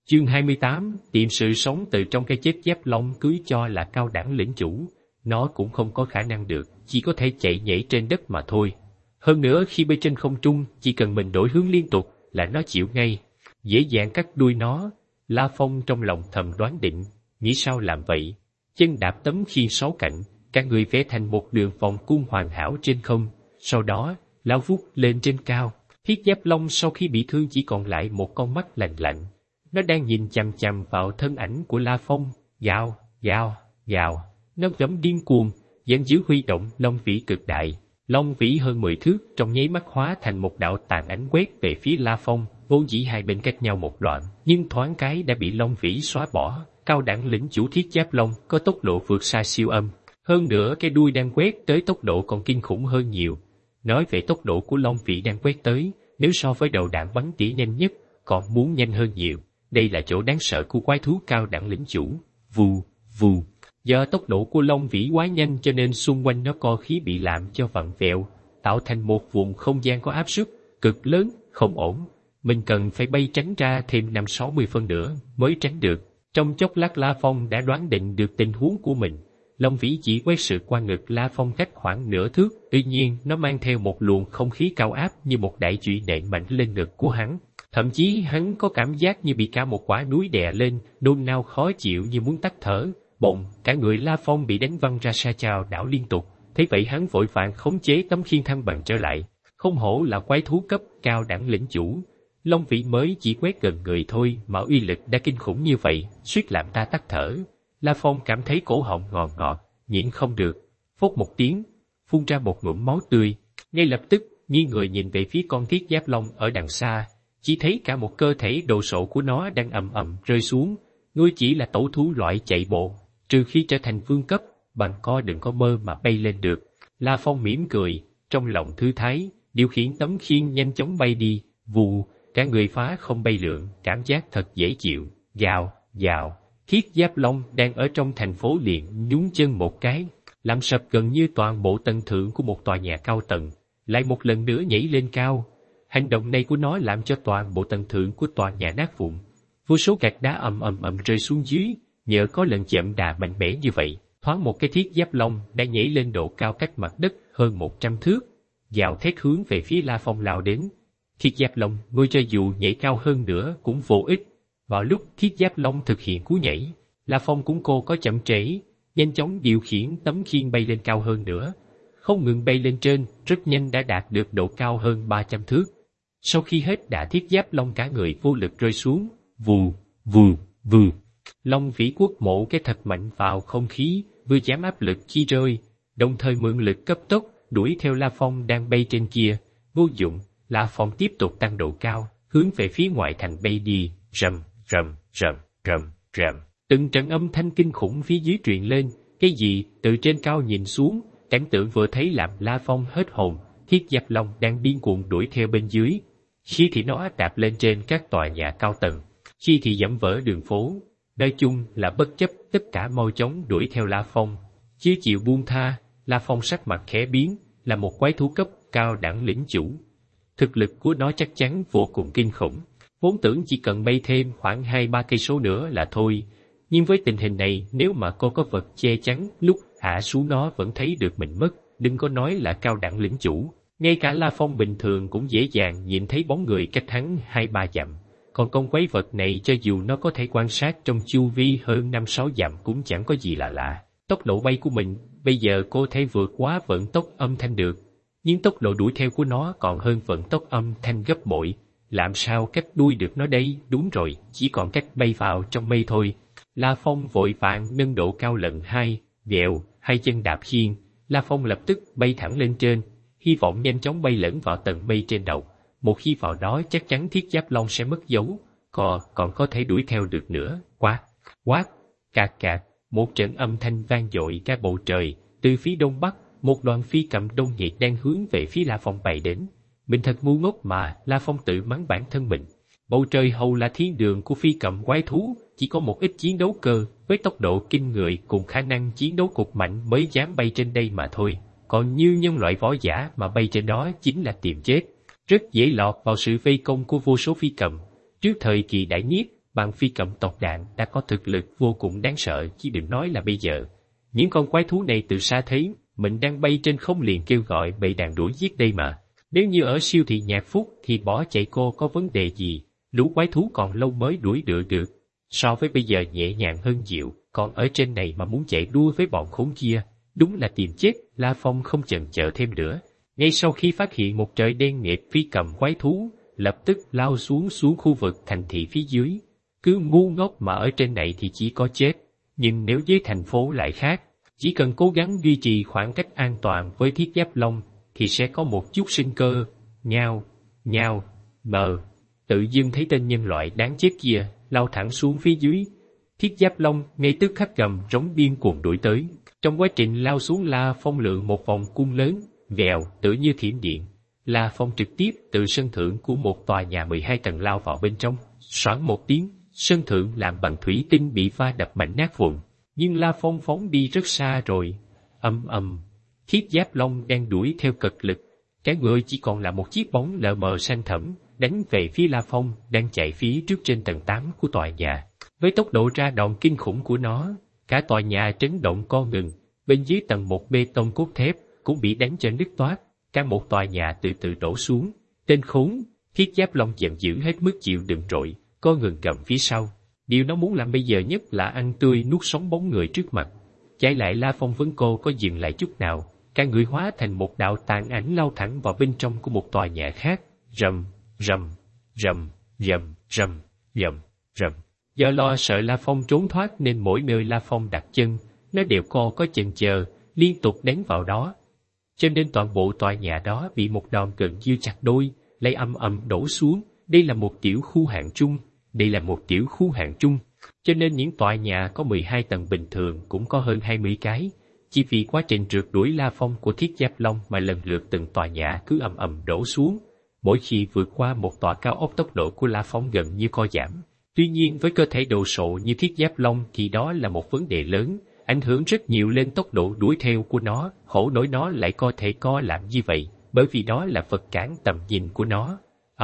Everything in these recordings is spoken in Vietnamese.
Chương 28, tìm sự sống từ trong cái chết. Giáp Long cưới cho là cao đẳng lĩnh chủ, nó cũng không có khả năng được, chỉ có thể chạy nhảy trên đất mà thôi. Hơn nữa khi bay trên không trung, chỉ cần mình đổi hướng liên tục là nó chịu ngay, dễ dàng cắt đuôi nó. La Phong trong lòng thầm đoán định, nghĩ sao làm vậy. Chân đạp tấm khiên 6 cạnh, cả người vẽ thành một đường vòng cung hoàn hảo trên không, sau đó lao vút lên trên cao. Thiết Giáp Long sau khi bị thương chỉ còn lại một con mắt lạnh lạnh. Nó đang nhìn chằm chằm vào thân ảnh của La Phong, gào, gào, gào. Nó gầm điên cuồng, giận dữ huy động long vĩ cực đại. Long vĩ hơn 10 thước trong nháy mắt hóa thành một đạo tàn ảnh quét về phía La Phong, vốn dĩ hai bên cách nhau một đoạn, nhưng thoáng cái đã bị long vĩ xóa bỏ. Cao đẳng lĩnh chủ Thiết Giáp Long có tốc độ vượt xa siêu âm, hơn nữa cái đuôi đang quét tới tốc độ còn kinh khủng hơn nhiều. Nói về tốc độ của long vĩ đang quét tới, nếu so với đầu đạn bắn tỉa nhanh nhất, còn muốn nhanh hơn nhiều. Đây là chỗ đáng sợ của quái thú cao đẳng lĩnh chủ. Vù, vù. Do tốc độ của long vĩ quá nhanh cho nên xung quanh nó co khí bị làm cho vặn vẹo, tạo thành một vùng không gian có áp suất cực lớn, không ổn. Mình cần phải bay tránh ra thêm 50-60 phân nữa mới tránh được. Trong chốc lát La Phong đã đoán định được tình huống của mình. Long vĩ chỉ quét sượt qua ngực La Phong cách khoảng nửa thước, tuy nhiên nó mang theo một luồng không khí cao áp như một đại chùy nện mạnh lên ngực của hắn. Thậm chí hắn có cảm giác như bị cả một quả núi đè lên, nôn nao khó chịu như muốn tắt thở. Bỗng, cả người La Phong bị đánh văng ra xa chao đảo liên tục. Thế vậy hắn vội vàng khống chế tấm khiên thăng bằng trở lại. Không hổ là quái thú cấp cao đẳng lĩnh chủ. Long vĩ mới chỉ quét gần người thôi mà uy lực đã kinh khủng như vậy, suýt làm ta tắt thở. La Phong cảm thấy cổ họng ngọt ngọt, nhịn không được. Phốc một tiếng, phun ra một ngụm máu tươi. Ngay lập tức, nghiêng người nhìn về phía con Thiết Giáp Long ở đằng xa. Chỉ thấy cả một cơ thể đồ sộ của nó đang ầm ầm rơi xuống. Ngươi chỉ là tẩu thú loại chạy bộ, trừ khi trở thành vương cấp, bằng co đừng có mơ mà bay lên được. La Phong mỉm cười, trong lòng thư thái, điều khiển tấm khiên nhanh chóng bay đi. Vù, cả người phá không bay lượn, cảm giác thật dễ chịu. Gào, gào. Thiết Giáp Long đang ở trong thành phố liền nhún chân một cái, làm sập gần như toàn bộ tầng thượng của một tòa nhà cao tầng, lại một lần nữa nhảy lên cao. Hành động này của nó làm cho toàn bộ tầng thượng của tòa nhà nát vụn. Vô số gạch đá ầm rơi xuống dưới, nhờ có lần chậm đà mạnh mẽ như vậy, thoáng một cái Thiết Giáp Long đã nhảy lên độ cao cách mặt đất hơn 100 thước, gào thét hướng về phía La Phong lao đến. Thiết Giáp Long, ngươi cho dù nhảy cao hơn nữa cũng vô ích. Vào lúc Thiết Giáp Long thực hiện cú nhảy, La Phong cũng cô có chậm trễ, nhanh chóng điều khiển tấm khiên bay lên cao hơn nữa. Không ngừng bay lên trên, rất nhanh đã đạt được độ cao hơn 300 thước. Sau khi hết đà, Thiết Giáp Long cả người vô lực rơi xuống, vù, vù, vù. Long vĩ quất mộ cái thật mạnh vào không khí, vừa giảm áp lực khi rơi, đồng thời mượn lực cấp tốc, đuổi theo La Phong đang bay trên kia. Vô dụng, La Phong tiếp tục tăng độ cao, hướng về phía ngoại thành bay đi, rầm, rầm, rầm, rầm, rầm. Từng trận âm thanh kinh khủng phía dưới truyền lên, cái gì từ trên cao nhìn xuống, cảnh tượng vừa thấy làm La Phong hết hồn. Thiết Giáp Long đang điên cuồng đuổi theo bên dưới. Khi thì nó đạp lên trên các tòa nhà cao tầng, khi thì dẫm vỡ đường phố. Nói chung là bất chấp tất cả mau chóng đuổi theo La Phong. Chưa chịu buông tha, La Phong sắc mặt khẽ biến, là một quái thú cấp cao đẳng lĩnh chủ. Thực lực của nó chắc chắn vô cùng kinh khủng. Vốn tưởng chỉ cần bay thêm khoảng 2-3 cây số nữa là thôi. Nhưng với tình hình này, nếu mà cô có vật che chắn, lúc hạ xuống nó vẫn thấy được mình mất. Đừng có nói là cao đẳng lĩnh chủ. Ngay cả La Phong bình thường cũng dễ dàng nhìn thấy bóng người cách hắn 2-3 dặm. Còn con quái vật này cho dù nó có thể quan sát trong chu vi hơn 5-6 dặm cũng chẳng có gì là lạ. Tốc độ bay của mình, bây giờ cô thể vượt quá vận tốc âm thanh được. Nhưng tốc độ đuổi theo của nó còn hơn vận tốc âm thanh gấp bội. Làm sao cách đuôi được nó đây? Đúng rồi, chỉ còn cách bay vào trong mây thôi. La Phong vội vàng nâng độ cao lần 2, vèo, hai chân đạp khiên. La Phong lập tức bay thẳng lên trên, hy vọng nhanh chóng bay lẫn vào tầng mây trên đầu. Một khi vào đó chắc chắn Thiết Giáp Long sẽ mất dấu, còn có thể đuổi theo được nữa. Quát, quát, cạc cạc, một trận âm thanh vang dội cả bầu trời. Từ phía đông bắc, một đoàn phi cầm đông nhiệt đang hướng về phía La Phong bay đến. Mình thật ngu ngốc mà, La Phong tự mắng bản thân mình. Bầu trời hầu là thiên đường của phi cầm quái thú, chỉ có một ít chiến đấu cơ với tốc độ kinh người cùng khả năng chiến đấu cực mạnh mới dám bay trên đây mà thôi. Còn như nhân loại võ giả mà bay trên đó chính là tìm chết, rất dễ lọt vào sự vây công của vô số phi cầm. Trước thời kỳ đại nhiếp, Bằng phi cầm tộc đạn đã có thực lực vô cùng đáng sợ, chứ đừng nói là bây giờ. Những con quái thú này từ xa thấy mình đang bay trên không liền kêu gọi bầy đàn đuổi giết đây mà. Nếu như ở siêu thị Nhạc Phúc thì bỏ chạy cô có vấn đề gì, lũ quái thú còn lâu mới đuổi được. So với bây giờ nhẹ nhàng hơn nhiều, còn ở trên này mà muốn chạy đua với bọn khốn kia, đúng là tìm chết. La Phong không chần chờ thêm nữa. Ngay sau khi phát hiện một trời đen nghịt phi cầm quái thú, lập tức lao xuống khu vực thành thị phía dưới. Cứ ngu ngốc mà ở trên này thì chỉ có chết, nhưng nếu với thành phố lại khác, chỉ cần cố gắng duy trì khoảng cách an toàn với Thiết Giáp Long thì sẽ có một chút sinh cơ. Nhao, tự dưng thấy tên nhân loại đáng chết kia lao thẳng xuống phía dưới. Thiết Giáp Long ngay tức khắc gầm rống điên cuồng đuổi tới. Trong quá trình lao xuống, La Phong lượn một vòng cung lớn, vèo, tựa như thiểm điện. La Phong trực tiếp từ sân thượng của một tòa nhà 12 tầng lao vào bên trong. Xoảng một tiếng, sân thượng làm bằng thủy tinh bị va đập mạnh nát vụn. Nhưng La Phong phóng đi rất xa rồi. Thiết Giáp Long đang đuổi theo cực lực. Cả người chỉ còn là một chiếc bóng lờ mờ xanh thẫm, đánh về phía La Phong đang chạy phía trước trên tầng 8 của tòa nhà. Với tốc độ ra đòn kinh khủng của nó, cả tòa nhà chấn động co ngừng. Bên dưới tầng 1 bê tông cốt thép cũng bị đánh cho nứt toác. Cả một tòa nhà từ từ đổ xuống. Tên khốn! Thiết Giáp Long giận dữ hết mức chịu đựng rồi, co ngừng cầm phía sau. Điều nó muốn làm bây giờ nhất là ăn tươi nuốt sống bóng người trước mặt. Trái lại La Phong vẫn cô có dừng lại chút nào, cả người hóa thành một đạo tàn ảnh lao thẳng vào bên trong của một tòa nhà khác. Rầm. Do lo sợ La Phong trốn thoát nên mỗi nơi La Phong đặt chân, nó đều có chần chờ, liên tục đánh vào đó. Cho nên toàn bộ tòa nhà đó bị một đòn gần như chặt đôi, lại ầm đổ xuống. Đây là một tiểu khu hạng trung. Cho nên những tòa nhà có 12 tầng bình thường cũng có hơn 20 cái. Chỉ vì quá trình rượt đuổi La Phong của Thiết Giáp Long mà lần lượt từng tòa nhà cứ ầm đổ xuống. Mỗi khi vượt qua một tòa cao ốc, tốc độ của La Phong gần như co giảm. Tuy nhiên với cơ thể đồ sộ như Thiết Giáp Long thì đó là một vấn đề lớn, ảnh hưởng rất nhiều lên tốc độ đuổi theo của nó. Khổ nỗi nó lại có thể làm như vậy, bởi vì đó là vật cản tầm nhìn của nó.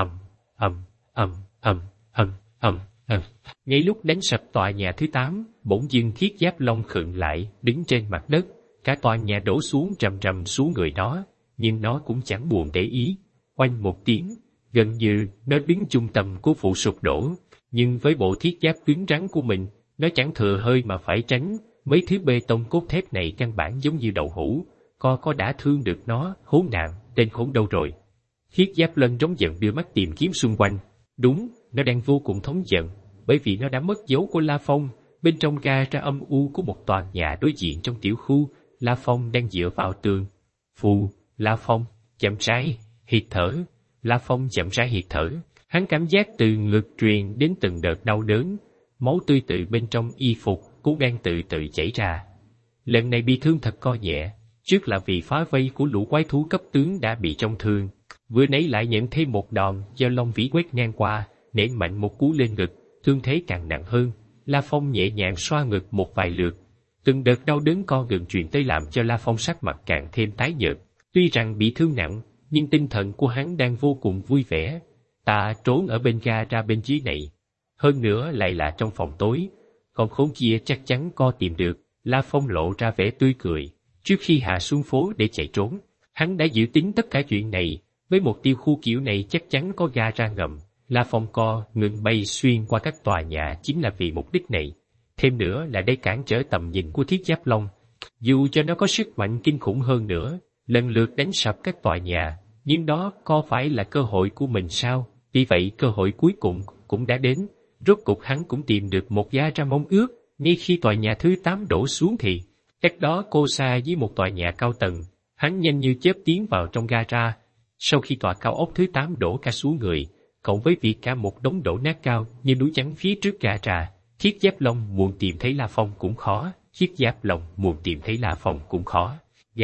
Ngay lúc đánh sập tòa nhà thứ 8, bỗng dưng Thiết Giáp Long khựng lại, đứng trên mặt đất. Cả tòa nhà đổ xuống rầm xuống người nó, nhưng nó cũng chẳng buồn để ý. Oanh một tiếng, gần như nó đứng trung tâm của vụ sụp đổ. Nhưng với bộ thiết giáp cứng rắn của mình, nó chẳng thừa hơi mà phải tránh. Mấy thứ bê tông cốt thép này căn bản giống như đậu hũ, có đã thương được nó. Khốn nạn, tên khốn đâu rồi? Thiết Giáp Lân trống giận đưa mắt tìm kiếm xung quanh. Đúng, nó đang vô cùng thống giận, bởi vì nó đã mất dấu của La Phong. Bên trong gara âm u của một tòa nhà đối diện trong tiểu khu, La Phong đang dựa vào tường. Phù, La Phong, chậm rãi, hít thở. La Phong chậm rãi hít thở. Hắn cảm giác từ ngực truyền đến từng đợt đau đớn. Máu tươi từ bên trong y phục cũng đang từ từ chảy ra. Lần này bị thương thật co nhẹ. Trước là vì phá vây của lũ quái thú cấp tướng đã bị trọng thương. Vừa nãy lại nhận thêm một đòn do Long Vĩ quét ngang qua, nện mạnh một cú lên ngực, thương thế càng nặng hơn. La Phong nhẹ nhàng xoa ngực một vài lượt. Từng đợt đau đớn co gần truyền tới làm cho La Phong sắc mặt càng thêm tái nhợt. Tuy rằng bị thương nặng, nhưng tinh thần của hắn đang vô cùng vui vẻ. Ta trốn ở bên gara bên dưới này. Hơn nữa lại là trong phòng tối. Còn khốn kia chắc chắn co tìm được. La Phong lộ ra vẻ tươi cười. Trước khi hạ xuống phố để chạy trốn, hắn đã dự tính tất cả chuyện này. Với một tiêu khu kiểu này chắc chắn có gara ngầm. La Phong co ngừng bay xuyên qua các tòa nhà chính là vì mục đích này. Thêm nữa là để cản trở tầm nhìn của Thiết Giáp Long. Dù cho nó có sức mạnh kinh khủng hơn nữa, lần lượt đánh sập các tòa nhà, nhưng đó có phải là cơ hội của mình sao? Vì vậy cơ hội cuối cùng cũng đã đến. Rốt cục hắn cũng tìm được một gara mong ước. Ngay khi tòa nhà thứ 8 đổ xuống thì, cách đó cô xa với một tòa nhà cao tầng, hắn nhanh như chớp tiến vào trong gara. Sau khi tòa cao ốc thứ 8 đổ cả xuống người, cộng với việc cả một đống đổ nát cao như núi trắng phía trước gara, Thiết Giáp Long muốn tìm thấy La Phong cũng khó. Thiết Giáp Long muốn tìm thấy La Phong cũng khó.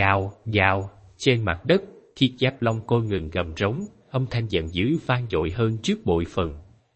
Gào, trên mặt đất, Thiết Giáp Long cô ngừng gầm rống, âm thanh giận dữ vang dội hơn trước bội phần.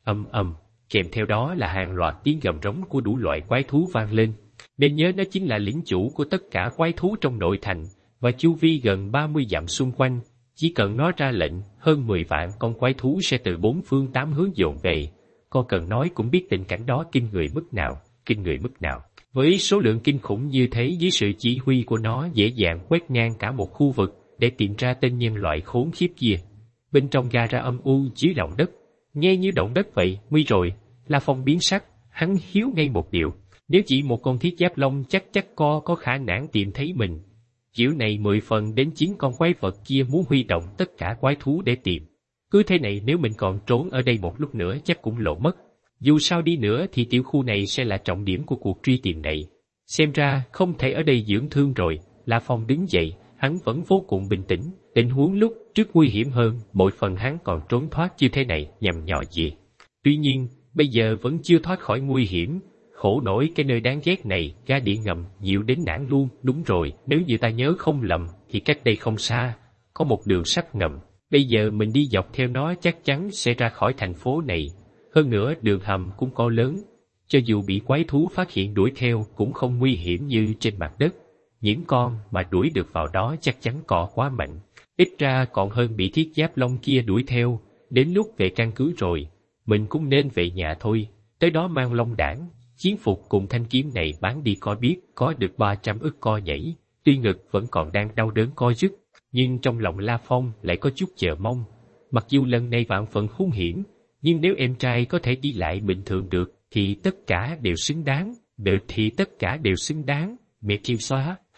Kèm theo đó là hàng loạt tiếng gầm rống của đủ loại quái thú vang lên. Nên nhớ nó chính là lĩnh chủ của tất cả quái thú trong nội thành, và chu vi gần 30 dặm xung quanh. Chỉ cần nó ra lệnh, hơn 10 vạn con quái thú sẽ từ 4 phương 8 hướng dồn về. con cần nói cũng biết tình cảnh đó kinh người mức nào. Với số lượng kinh khủng như thế, dưới sự chỉ huy của nó dễ dàng quét ngang cả một khu vực để tìm ra tên nhân loại khốn khiếp kia. Bên trong ga ra âm u dưới lòng đất, nghe như động đất vậy. Nguy rồi, La Phong biến sắc, hắn hiếu ngay một điều. Nếu chỉ một con thiết giáp long chắc có khả năng tìm thấy mình. Kiểu này 10 phần đến 9 con quái vật kia muốn huy động tất cả quái thú để tìm. Cứ thế này nếu mình còn trốn ở đây một lúc nữa chắc cũng lộ mất. Dù sao đi nữa thì tiểu khu này sẽ là trọng điểm của cuộc truy tìm này. Xem ra không thể ở đây dưỡng thương rồi. La Phong đứng dậy, hắn vẫn vô cùng bình tĩnh. Tình huống lúc trước nguy hiểm hơn, mỗi phần hắn còn trốn thoát như thế này nhằm nhò gì. Tuy nhiên, bây giờ vẫn chưa thoát khỏi nguy hiểm. Khổ nổi cái nơi đáng ghét này, ga điện ngầm nhiều đến nản luôn. Đúng rồi, nếu như ta nhớ không lầm thì cách đây không xa có một đường sắt ngầm. Bây giờ mình đi dọc theo nó chắc chắn sẽ ra khỏi thành phố này. Hơn nữa đường hầm cũng có lớn, cho dù bị quái thú phát hiện đuổi theo cũng không nguy hiểm như trên mặt đất. Những con mà đuổi được vào đó chắc chắn cọ quá mạnh, ít ra còn hơn bị thiết giáp long kia đuổi theo. Đến lúc về căn cứ rồi, mình cũng nên về nhà thôi. Tới đó mang long đảng, chiến phục cùng thanh kiếm này bán đi coi biết có được 300 ức co nhảy. Tuy ngực vẫn còn đang đau đớn co rứt, nhưng trong lòng La Phong lại có chút chờ mong. Mặc dù lần này vạn phần hung hiểm, nhưng nếu em trai có thể đi lại bình thường được thì tất cả đều xứng đáng. Mẹ kêu xóa.